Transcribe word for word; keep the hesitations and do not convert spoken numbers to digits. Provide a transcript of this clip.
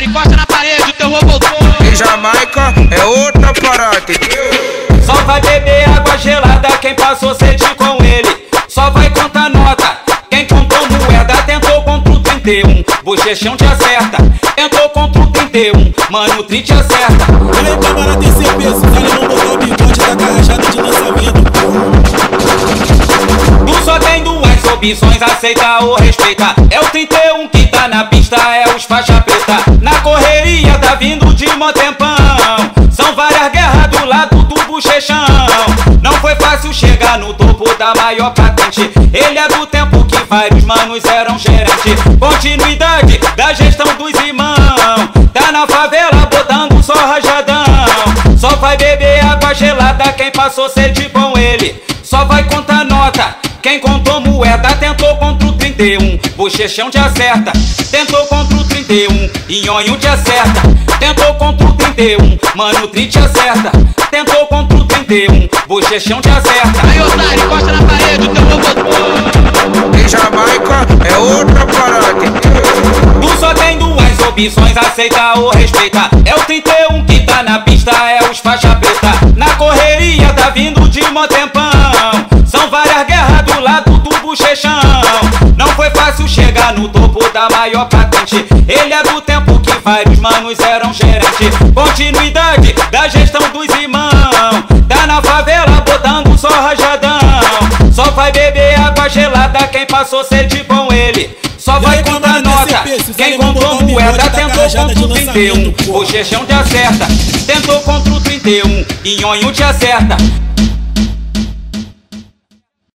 encosta na parede, o teu voltou. Em Jamaica é outra parada, entendeu? Só vai beber água gelada quem passou sede com ele. Só vai contar nota quem contou moeda. Tentou contra o trinta e um, bochechão te acerta. Tentou contra o trinta e um, mano, o tri te acerta. Olha aí, câmara T C P, se ele não botar o bigode da carrajada de lançamento. Tu só tem duas opções, aceita ou respeita. É o trinta e um que tá na pista, é os faixa preta. Na correria tá vindo de mó tempão. São várias guerras do lado do bochechão. Não foi fácil chegar no topo da maior patente. Ele é do tempo que vários manos eram gerente. Continuidade da gestão dos irmãos. Tá na favela botando só rajadão. Só vai beber água gelada quem passou sede com ele. Só vai contar nota quem contou moeda. Tentou contra o trinta e um, bochechão te acerta. Tentou contra o trinta e um, nhonho te acerta. Tentou contra o trinta e um, mano, o tri te acerta. Tentou contra o trinta e um, bochechão te acerta. Aí, otário, encosta na parede, o teu voltou. Em Jamaica é outra parada, entendeu? Tu só tem duas opções, aceita ou respeita. É o trinta e um que tá na pista, é os faixa preta. Na correria tá vindo de mó tempão. São várias guerras do lado do bochechão. Não foi fácil chegar no topo da maior patente. Ele é do tempo que vários manos eram gerente. Continuidade da gestão dos irmãos. Tá na favela botando só rajadão. Só vai beber água gelada quem passou sede com ele. Só vai contar nota quem contou moeda. Tentou contra o trinta e um, bochechão te acerta. Tentou contra o trinta e um, nhonho te acerta.